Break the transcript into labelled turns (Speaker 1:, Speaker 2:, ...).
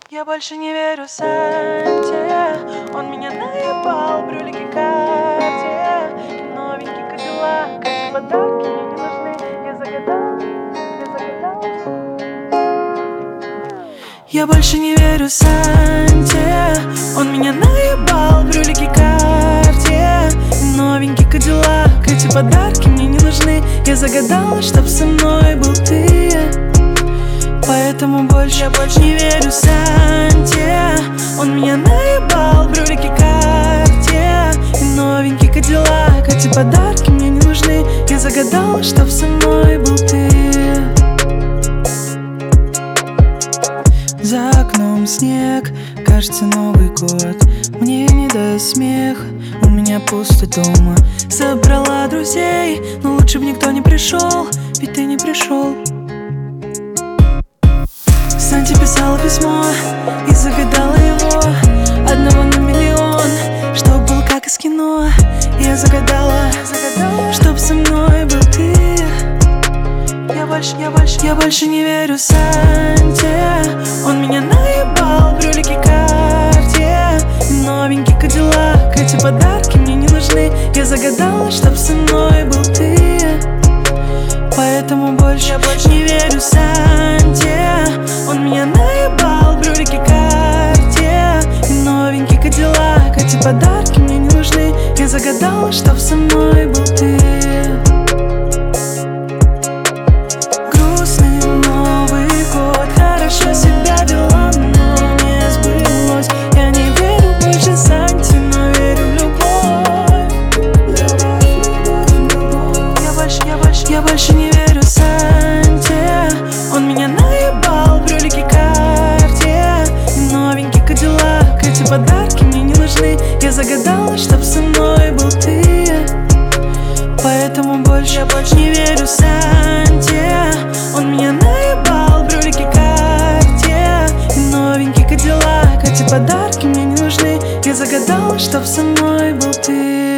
Speaker 1: Я больше не верю Санте. Он меня наебал, брюлики Карте. Новенький Кадиллак, эти подарки мне не нужны. Я загадал. Я больше не верю Санте. Он меня наебал, брюлики Карте. Новенький Кадиллак, эти подарки мне не нужны. Я загадала, чтоб со мной был ты. Поэтому больше я не верю Санте. Он меня наебал, брюлики Карте. И новенький Кадиллак, эти подарки мне не нужны. Я загадала, чтоб со мной был ты. За окном снег, кажется Новый год. Мне не до смеха, у меня пусто дома. Собрала друзей, но лучше бы никто не пришел, ведь ты не пришел. Санте писала письмо и загадала его, одного на миллион, чтоб был как из кино. Я загадала, чтоб со мной был ты. Я больше не верю Санте. Он меня наебал, брюлики Карте. Новенький Кадиллак, эти подарки мне не нужны. Я загадала, чтоб со мной был ты. Поэтому больше не верю Санте. Он меня наебал, брюлики Карте. Новенький Кадиллак, эти подарки мне не нужны. Я загадала, чтоб со мной был ты. Хорошо себя вела, но не сбылось. Я не верю больше Санте, но верю в любовь. Я больше не верю Санте. Он меня наебал, брюлики Карте. Новенький Кадиллак, эти подарки мне не нужны. Я загадала, чтоб со мной был ты. Поэтому больше не верю Санте. Он меня наебал, брюлики Карте. Новенький Кадиллак, эти подарки мне не нужны. Я загадала, чтоб со мной был ты.